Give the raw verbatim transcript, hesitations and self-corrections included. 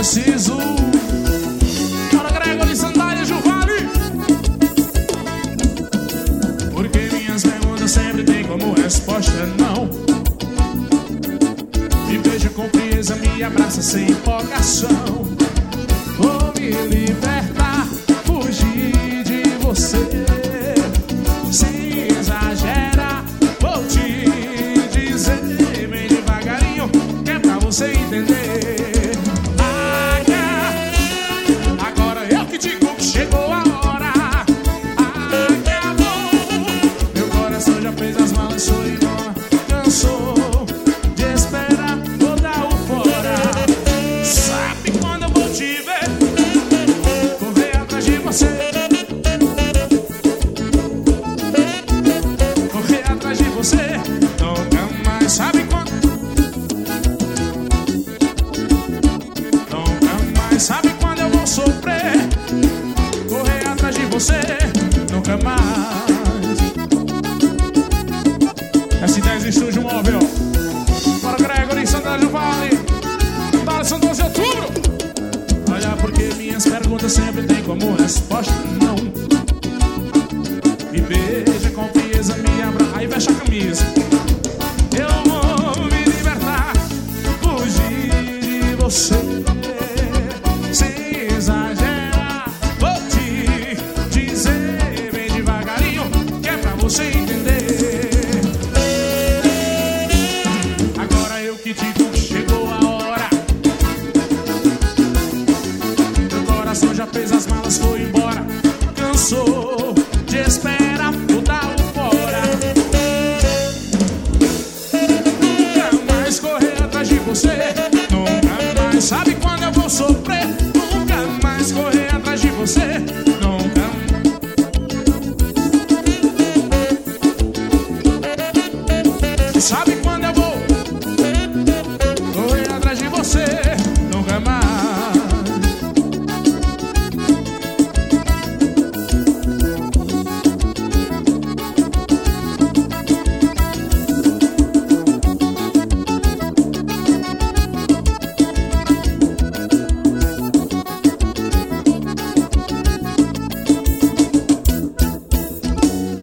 preciso. Para Gregory Sandálias do Vale. Porque minhas perguntas sempre têm como resposta não. Me beija com frieza, me abraça sem empolgação. Vou me libertar, fugir de você. Sem exagerar, vou te dizer bem devagarinho, que é pra você entender. Ah, agora eu que digo que chegou a hora. Acabou, meu coração já fez as malas, sou embora. Cansou de esperar, vou dar o fora. Sabe quando eu vou te ver? Correr atrás de você. Correr atrás de você. Nunca mais. Sabe quando? Nunca mais. Sabe quando eu vou sofrer? Correr atrás de você. Nunca mais. S dez Estúdio Móvel. Para Gregory Sandálias do Vale. Para São doze de Outubro. Olha, porque minhas perguntas sempre têm como resposta não. Me beija com frieza, me abraça. Aí fecha a camisa. Eu vou me libertar, fugir de você. Sem exagerar, vou te dizer bem devagarinho, que é pra você entender. Agora eu que digo que chegou a hora. Meu coração já fez as malas, foi embora. Cansou de esperar, vou dar o fora. Nunca mais correr atrás de você. Nunca mais. Sabe quando eu vou sofrer? Nunca mais correr atrás de você. Nunca. Sabe